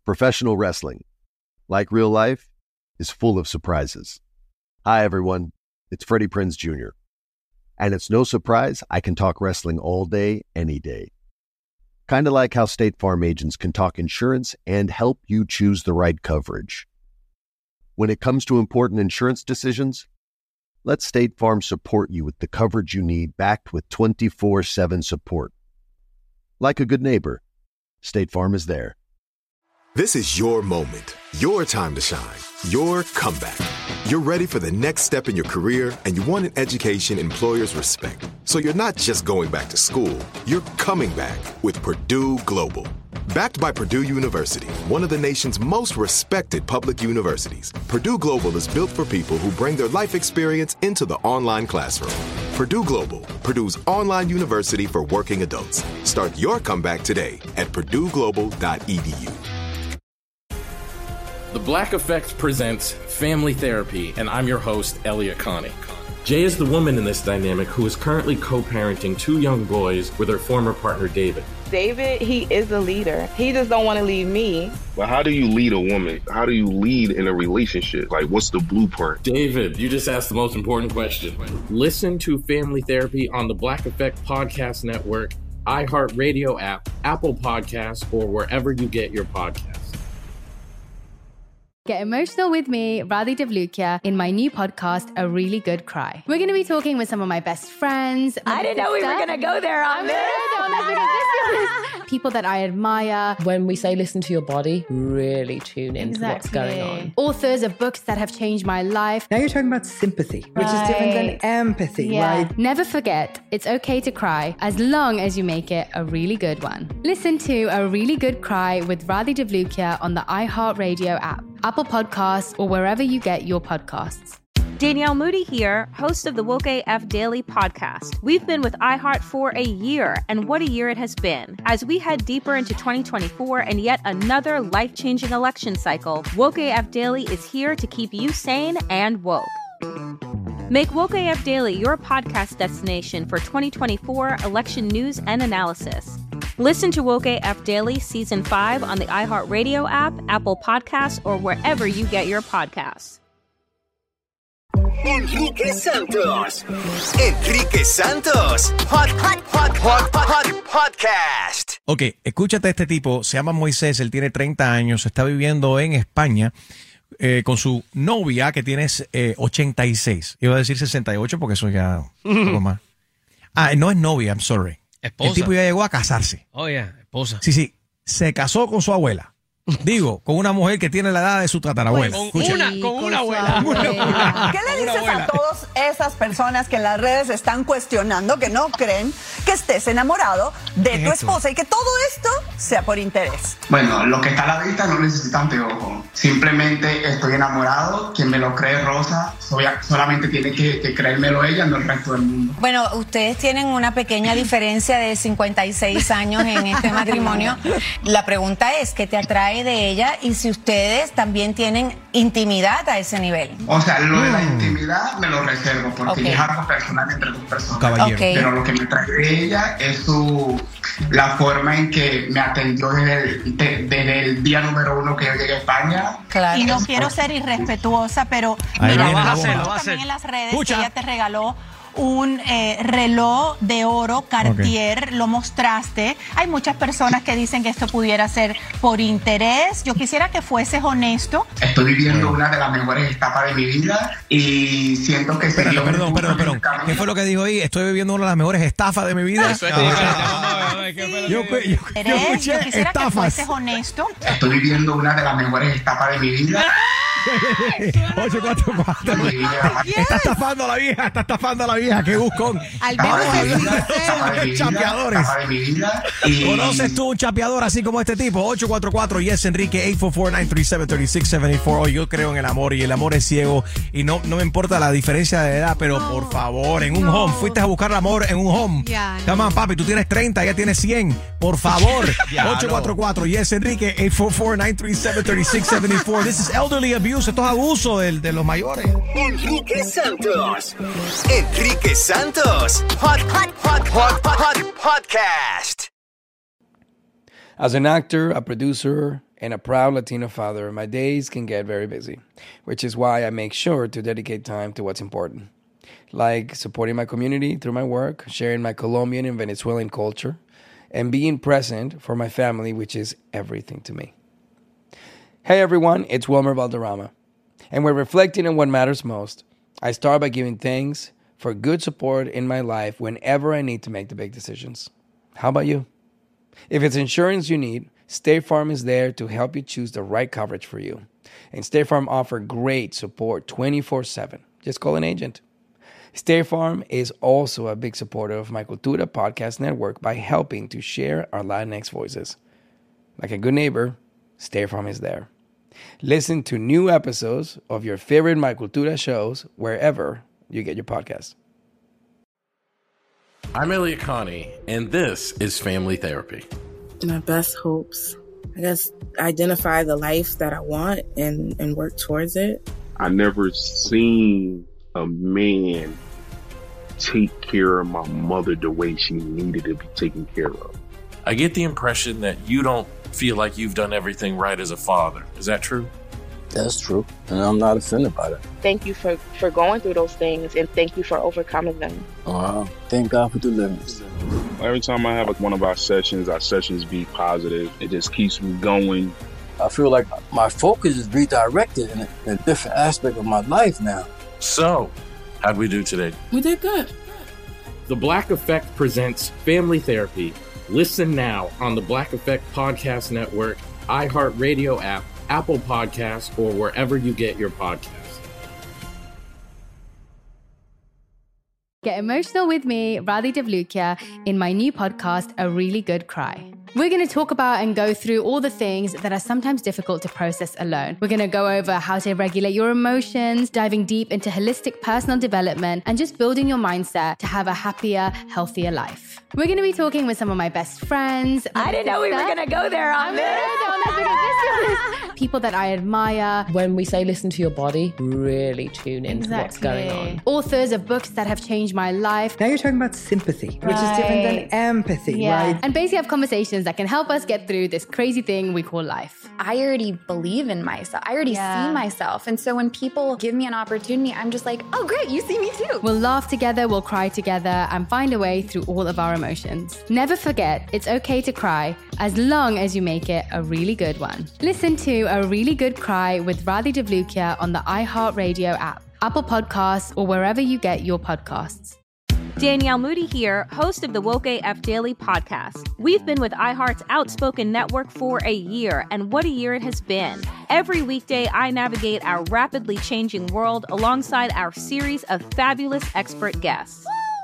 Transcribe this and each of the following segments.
Professional wrestling, like real life, is full of surprises. Hi, everyone. It's Freddie Prinze Jr. And it's no surprise I can talk wrestling all day, any day. Kind of like how State Farm agents can talk insurance and help you choose the right coverage. When it comes to important insurance decisions, let State Farm support you with the coverage you need, backed with 24/7 support. Like a good neighbor, State Farm is there. This is your moment, your time to shine, your comeback. You're ready for the next step in your career, and you want an education employers respect. So you're not just going back to school, you're coming back with Purdue Global. Backed by Purdue University, one of the nation's most respected public universities, Purdue Global is built for people who bring their life experience into the online classroom. Purdue Global, Purdue's online university for working adults. Start your comeback today at purdueglobal.edu. The Black Effect presents Family Therapy, and I'm your host, Elliot Connie. Jay is the woman in this dynamic who is currently co-parenting 2 young boys with her former partner, David. David, he is a leader. He just don't want to leave me. But how do you lead a woman? How do you lead in a relationship? Like, what's the blueprint? David, you just asked the most important question. Listen to Family Therapy on the Black Effect Podcast Network, iHeartRadio app, Apple Podcasts, or wherever you get your podcasts. Get emotional with me, Radhi Devlukia, in my new podcast, A Really Good Cry. We're going to be talking with some of my best friends. I didn't know we were going to go there on this. People that I admire. When we say listen to your body, really tune into what's going on. Authors of books that have changed my life. Now you're talking about sympathy, which is different than empathy, right? Never forget, it's okay to cry as long as you make it a really good one. Listen to A Really Good Cry with Radhi Devlukia on the iHeartRadio app, Apple Podcasts, or wherever you get your podcasts. Danielle Moody here, host of the Woke AF Daily podcast. We've been with iHeart for a year, and what a year it has been. As we head deeper into 2024 and yet another life-changing election cycle, Woke AF Daily is here to keep you sane and woke. Make Woke AF Daily your podcast destination for 2024 election news and analysis. Listen to Woke AF Daily Season 5 on the iHeartRadio app, Apple Podcasts, or wherever you get your podcasts. Enrique Santos. Podcast. Ok, escúchate a este tipo, se llama Moisés, él tiene 30 años, está viviendo en España con su novia que tiene 86. Iba a decir 68 porque eso ya un poco más. No es novia, I'm sorry. Esposa. El tipo ya llegó a casarse. Oh, yeah, esposa. Sí, se casó con su abuela. Digo, con una mujer que tiene la edad de su tatarabuela. Con una abuela. ¿Qué le dices a todas esas personas que en las redes están cuestionando, que no creen que estés enamorado de tu esposa y que todo esto sea por interés? Bueno, lo que está a la vista no necesita anteojo. Simplemente estoy enamorado. Quien me lo cree, Rosa, solamente tiene que creérmelo ella, no el resto del mundo. Bueno, ustedes tienen una pequeña diferencia de 56 años en este matrimonio. La pregunta es, ¿qué te atrae de ella y si ustedes también tienen intimidad a ese nivel? O sea, lo de la intimidad me lo reservo porque es algo personal entre dos personas. Pero lo que me trae de ella es la forma en que me atendió desde el día número 1 que yo llegué a España. Claro. Y no quiero ser irrespetuosa, pero mira, también en las redes que ella te regaló un reloj de oro Cartier, lo mostraste. Hay muchas personas que dicen que esto pudiera ser por interés. Yo quisiera que fueses honesto. Estoy viviendo una de las mejores etapas de mi vida y siento que... Perdón. ¿Qué fue lo que dijo ahí? Estoy viviendo una de las mejores estafas de mi vida. Yo quisiera que fueses honesto. Estoy viviendo una de las mejores etapas de mi vida. 844. Está estafando a la vieja, qué buscón. Al menos chapeadores. ¿Conoces tú un chapeador así como este tipo? 844 Yes Enrique 844-937-3674. Hoy yo creo en el amor y el amor es ciego y no me importa la diferencia de edad, pero por favor, en un home, fuiste a buscar el amor en un home. Come on, papi, tú tienes 30, ella tiene 100. Por favor. 844 Yes Enrique 844-937-3674. This is elderly abuse. Esto es abuso de los mayores. Enrique Santos. Podcast. As an actor, a producer, and a proud Latino father, my days can get very busy, which is why I make sure to dedicate time to what's important, like supporting my community through my work, sharing my Colombian and Venezuelan culture, and being present for my family, which is everything to me. Hey everyone, it's Wilmer Valderrama, and we're reflecting on what matters most. I start by giving thanks for good support in my life whenever I need to make the big decisions. How about you? If it's insurance you need, State Farm is there to help you choose the right coverage for you. And State Farm offers great support 24/7. Just call an agent. State Farm is also a big supporter of my Cultura podcast network by helping to share our Latinx voices. Like a good neighbor, State Farm is there. Listen to new episodes of your favorite My Cultura shows wherever you get your podcasts. I'm Elliot Connie, and this is Family Therapy. My best hopes, I guess, identify the life that I want and work towards it. I never seen a man take care of my mother the way she needed to be taken care of. I get the impression that you don't feel like you've done everything right as a father. Is that true? That's true, and I'm not offended by that. Thank you for going through those things, and thank you for overcoming them. Wow. Thank God for deliverance. Every time I have one of our sessions be positive. It just keeps me going. I feel like my focus is redirected in a different aspect of my life now. So, how'd we do today? We did good. The Black Effect presents Family Therapy. Listen now on the Black Effect Podcast Network, iHeartRadio app, Apple Podcasts, or wherever you get your podcasts. Get emotional with me, Radhi Devlukia, in my new podcast, A Really Good Cry. We're going to talk about and go through all the things that are sometimes difficult to process alone. We're going to go over how to regulate your emotions, diving deep into holistic personal development, and just building your mindset to have a happier, healthier life. We're going to be talking with some of my best friends. I didn't know we were going to go there on this. People that I admire. When we say listen to your body, really tune into what's going on. Authors of books that have changed my life. Now you're talking about sympathy, which is different than empathy, right? And basically have conversations that can help us get through this crazy thing we call life. I already believe in myself. I already see myself. And so when people give me an opportunity, I'm just like, oh, great, you see me too. We'll laugh together, we'll cry together, and find a way through all of our emotions. Never forget, it's okay to cry, as long as you make it a really good one. Listen to A Really Good Cry with Radhi Devlukia on the iHeartRadio app, Apple Podcasts, or wherever you get your podcasts. Danielle Moody here, host of the Woke AF Daily podcast. We've been with iHeart's Outspoken Network for a year, and what a year it has been. Every weekday, I navigate our rapidly changing world alongside our series of fabulous expert guests.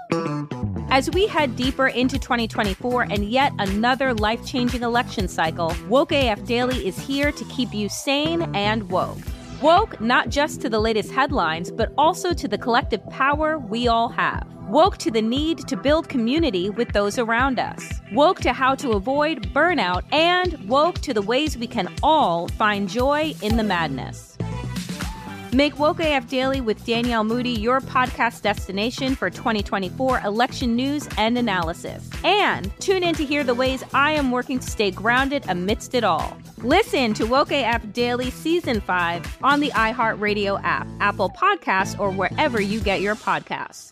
As we head deeper into 2024 and yet another life-changing election cycle, Woke AF Daily is here to keep you sane and woke. Woke not just to the latest headlines, but also to the collective power we all have. Woke to the need to build community with those around us. Woke to how to avoid burnout, and woke to the ways we can all find joy in the madness. Make Woke AF Daily with Danielle Moody your podcast destination for 2024 election news and analysis. And tune in to hear the ways I am working to stay grounded amidst it all. Listen to Woke AF Daily Season 5 on the iHeartRadio app, Apple Podcasts, or wherever you get your podcasts.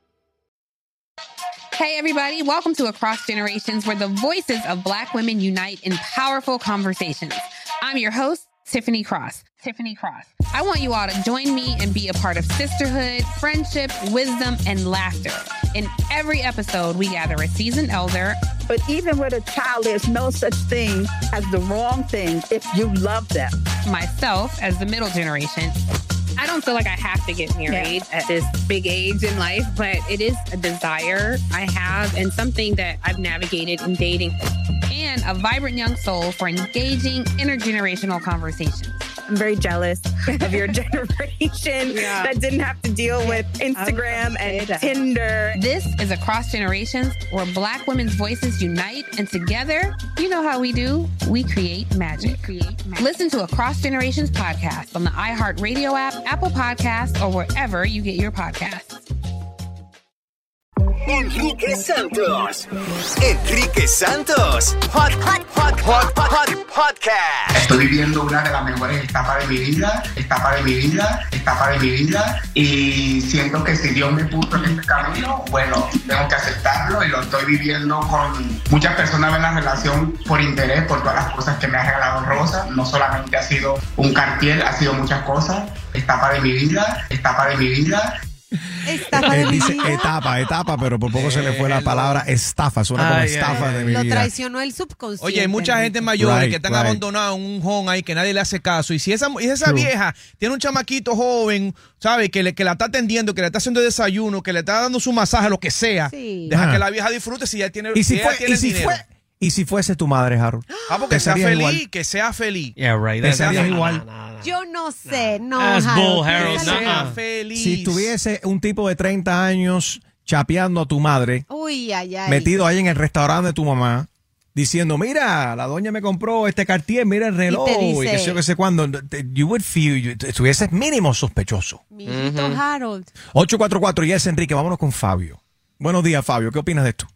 Hey, everybody. Welcome to Across Generations, where the voices of Black women unite in powerful conversations. I'm your host, Tiffany Cross. I want you all to join me and be a part of sisterhood, friendship, wisdom, and laughter. In every episode, we gather a seasoned elder. But even with a child, there's no such thing as the wrong thing if you love them. Myself as the middle generation. I don't feel like I have to get married at this big age in life, but it is a desire I have and something that I've navigated in dating. And a vibrant young soul for engaging intergenerational conversations. I'm very jealous of your generation that didn't have to deal with Instagram and Tinder. This is Across Generations, where Black women's voices unite, and together, you know how we do, we create magic. Listen to Across Generations podcast on the iHeartRadio app, Apple Podcasts, or wherever you get your podcasts. Enrique Santos. Enrique Santos. Podcast. Estoy viviendo una de las mejores etapas de mi vida, y siento que si Dios me puso en este camino, bueno, tengo que aceptarlo, y lo estoy viviendo con muchas personas en la relación por interés, por todas las cosas que me ha regalado Rosa. No solamente ha sido un Cartier, ha sido muchas cosas. Etapa de mi vida. Dice etapa, pero por poco se le fue la palabra estafa. Suena como estafa de mi vida. Lo traicionó el subconsciente. Oye, hay mucha gente mayor que están abandonados en un home ahí que nadie le hace caso. Y si esa vieja tiene un chamaquito joven, ¿sabe? Que la está atendiendo, que le está haciendo desayuno, que le está dando su masaje, lo que sea. Sí. Deja que la vieja disfrute si ya tiene dinero. ¿Y si fuese tu madre, Harold? Porque sea feliz, que sea feliz. Yeah, right. ¿Te serías igual? Yo no sé, no, Harold. Que sea feliz. Si tuviese un tipo de 30 años chapeando a tu madre, metido ahí en el restaurante de tu mamá, diciendo, mira, la doña me compró este Cartier, mira el reloj, y que sé cuándo, you would feel, estuvieses mínimo sospechoso. Mijito Harold. 844 Yes, Enrique, vámonos con Fabio. Buenos días, Fabio, ¿qué opinas de esto?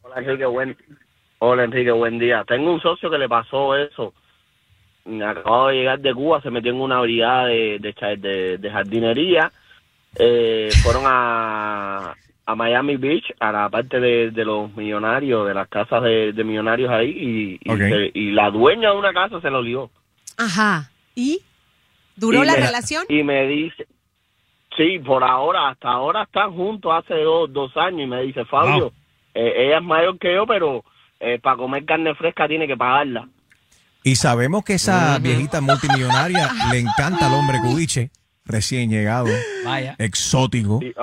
Hola, Enrique, buen día. Tengo un socio que le pasó eso. Acabó de llegar de Cuba, se metió en una brigada de jardinería. Fueron a Miami Beach, a la parte de los millonarios, de las casas de millonarios ahí, y la dueña de una casa se lo lió. Ajá. ¿Y? ¿Duró la relación? Y me dice, sí, hasta ahora están juntos hace dos años, y me dice, Fabio, ella es mayor que yo, pero para comer carne fresca tiene que pagarla. Y sabemos que esa viejita multimillonaria le encanta al hombre cubiche, recién llegado, exótico. Sí,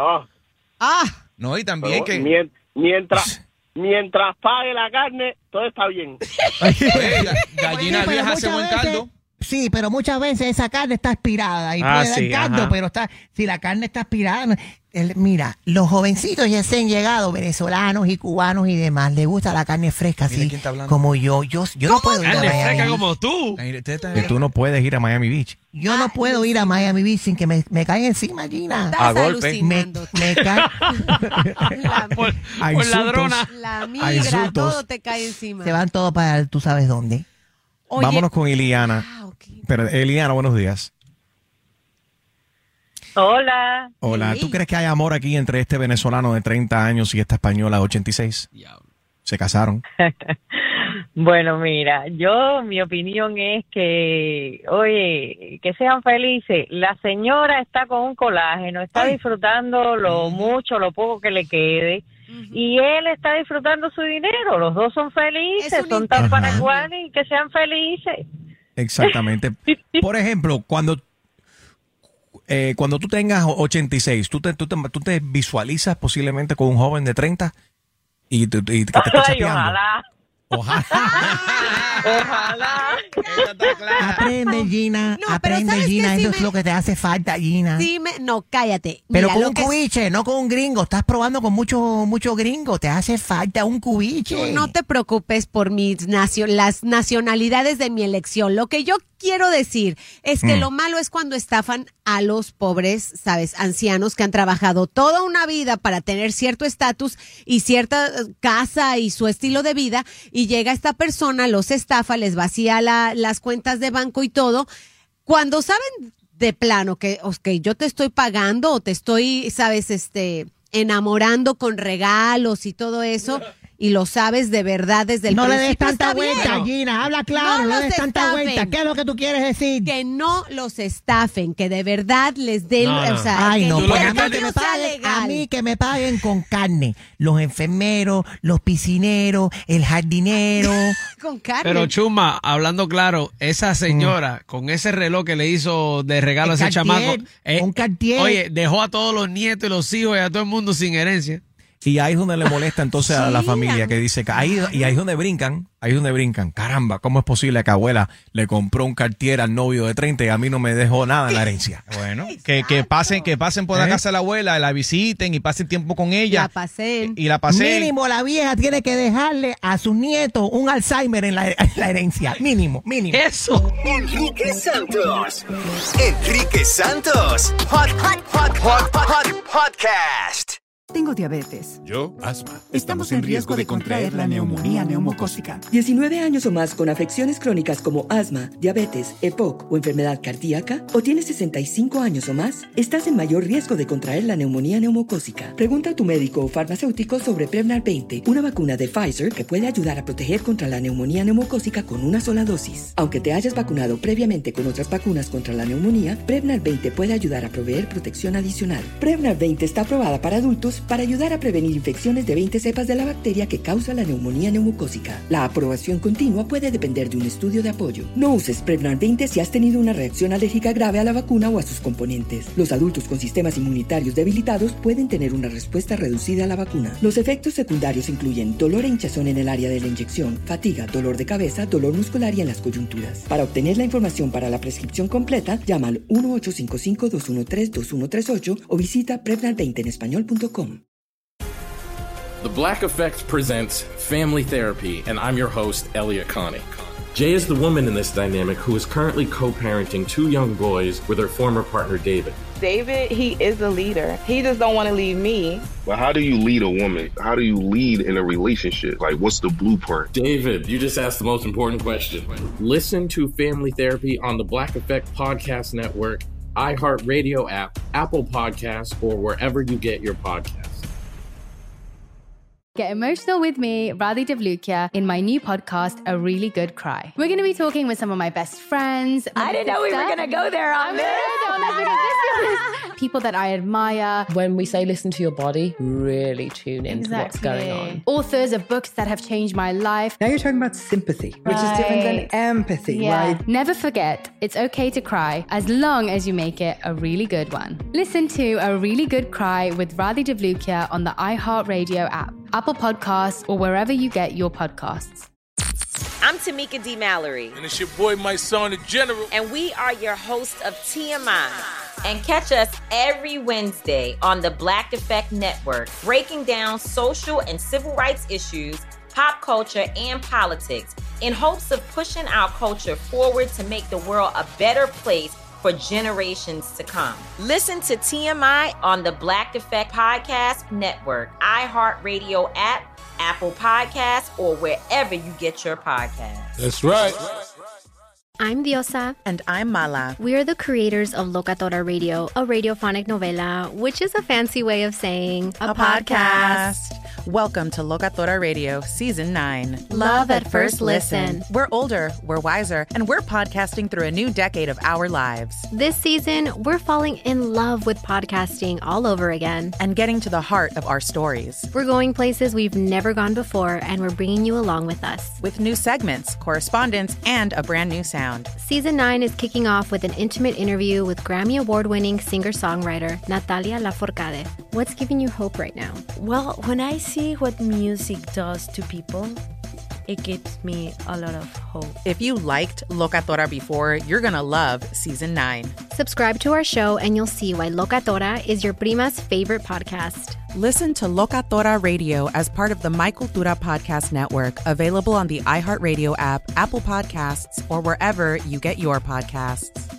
no, y también que... Mientras pague la carne, todo está bien. Gallina vieja hace buen caldo. Sí, pero muchas veces esa carne está aspirada y puede dar caldo, pero si la carne está aspirada... Mira, los jovencitos ya se han llegado, venezolanos y cubanos y demás, les gusta la carne fresca, así como yo. Yo no puedo ir a Miami fresca Beach. como tú. Que tú no puedes ir a Miami Beach. Yo no puedo ir a Miami Beach sin que me caiga encima, Gina. A golpe. Me cae. Por ladrona. La migra, todo te cae encima. Se van todos para tú sabes dónde. Oye. Vámonos con Eliana. Pero Eliana, buenos días. Hola. Hola, ¿tú crees que hay amor aquí entre este venezolano de 30 años y esta española de 86? ¿Se casaron? Bueno, mira, mi opinión es que, oye, que sean felices. La señora está con un colágeno, está disfrutando lo mucho, lo poco que le quede, y él está disfrutando su dinero. Los dos son felices, son tan paraguanes, y que sean felices. Exactamente. Por ejemplo, cuando tú tengas 86, ¿tú te visualizas posiblemente con un joven de 30 y que te esté chapeando? Ojalá. Aprende, Gina. Gina. Eso es lo que te hace falta, Gina. No, cállate. Pero mira, con un cubiche, no con un gringo. Estás probando con mucho gringo. Te hace falta un cubiche. Tú no te preocupes por las nacionalidades de mi elección. Lo que yo quiero decir es que lo malo es cuando estafan a los pobres, ¿sabes? Ancianos que han trabajado toda una vida para tener cierto estatus y cierta casa y su estilo de vida, y llega esta persona, los estafa, les vacía las cuentas de banco y todo, cuando saben de plano que yo te estoy pagando o te estoy, ¿sabes? Enamorando con regalos y todo eso. Y lo sabes de verdad desde el principio. No le des tanta vuelta, Gina. Habla claro, no le des tanta vuelta. ¿Qué es lo que tú quieres decir? Que no los estafen, que de verdad les den... No. O sea, ay, no, porque a mí que me paguen con carne. Los enfermeros, los piscineros, el jardinero. Con carne. Pero Chuma, hablando claro, esa señora con ese reloj que le hizo de regalo a ese chamaco... un Cartier. Oye, dejó a todos los nietos y los hijos y a todo el mundo sin herencia. Y ahí es donde le molesta entonces a la familia, que dice que ahí es donde brincan. Caramba, ¿cómo es posible que abuela le compró un Cartier al novio de 30 y a mí no me dejó nada en la herencia? Bueno, que pasen por la casa de la abuela, la visiten y pasen tiempo con ella. La pasen. Y la pasen. Mínimo la vieja tiene que dejarle a sus nietos un Alzheimer en la herencia. Mínimo. Eso. Enrique Santos. Podcast. Tengo diabetes. Yo, asma. Estamos en riesgo de contraer la neumonía neumocócica. 19 años o más con afecciones crónicas como asma, diabetes, EPOC o enfermedad cardíaca, o tienes 65 años o más, estás en mayor riesgo de contraer la neumonía neumocócica. Pregunta a tu médico o farmacéutico sobre Prevnar 20, una vacuna de Pfizer que puede ayudar a proteger contra la neumonía neumocócica con una sola dosis. Aunque te hayas vacunado previamente con otras vacunas contra la neumonía, Prevnar 20 puede ayudar a proveer protección adicional. Prevnar 20 está aprobada para adultos para ayudar a prevenir infecciones de 20 cepas de la bacteria que causa la neumonía neumocócica. La aprobación continua puede depender de un estudio de apoyo. No uses Prevnar 20 si has tenido una reacción alérgica grave a la vacuna o a sus componentes. Los adultos con sistemas inmunitarios debilitados pueden tener una respuesta reducida a la vacuna. Los efectos secundarios incluyen dolor e hinchazón en el área de la inyección, fatiga, dolor de cabeza, dolor muscular y en las coyunturas. Para obtener la información para la prescripción completa, llama al 1-855-213-2138 o visita Prevnar20enespañol.com. The Black Effect presents Family Therapy, and I'm your host, Elliot Connie. Jay is the woman in this dynamic who is currently co-parenting 2 young boys with her former partner, David. David, he is a leader. He just don't want to leave me. But how do you lead a woman? How do you lead in a relationship? Like, what's the blueprint? David, you just asked the most important question. Listen to Family Therapy on the Black Effect Podcast Network, iHeartRadio app, Apple Podcasts, or wherever you get your podcasts. Get emotional with me, Radhi Devlukia, in my new podcast, A Really Good Cry. We're going to be talking with some of my best friends. I didn't know we were going to go there on this. People that I admire. When we say listen to your body, really tune into what's going on. Authors of books that have changed my life. Now you're talking about sympathy, which is different than empathy, right? Never forget, it's okay to cry as long as you make it a really good one. Listen to A Really Good Cry with Radhi Devlukia on the iHeartRadio app, Apple Podcasts, or wherever you get your podcasts. I'm Tamika D. Mallory. And it's your boy, my son, the General. And we are your hosts of TMI. And catch us every Wednesday on the Black Effect Network, breaking down social and civil rights issues, pop culture, and politics in hopes of pushing our culture forward to make the world a better place for generations to come. Listen to TMI on the Black Effect Podcast Network, iHeartRadio app, Apple Podcasts, or wherever you get your podcasts. That's right. I'm Diosa. And I'm Mala. We are the creators of Locatora Radio, a radiophonic novela, which is a fancy way of saying a podcast. Welcome to Locatora Radio, Season 9. Love at first listen. We're older, we're wiser, and we're podcasting through a new decade of our lives. This season, we're falling in love with podcasting all over again. And getting to the heart of our stories. We're going places we've never gone before, and we're bringing you along with us. With new segments, correspondence, and a brand new sound. Season 9 is kicking off with an intimate interview with Grammy Award-winning singer-songwriter Natalia Lafourcade. What's giving you hope right now? Well, when I see what music does to people, it gives me a lot of hope. If you liked Locatora before, you're going to love Season 9. Subscribe to our show and you'll see why Locatora is your prima's favorite podcast. Listen to Locatora Radio as part of the My Cultura Podcast Network, available on the iHeartRadio app, Apple Podcasts, or wherever you get your podcasts.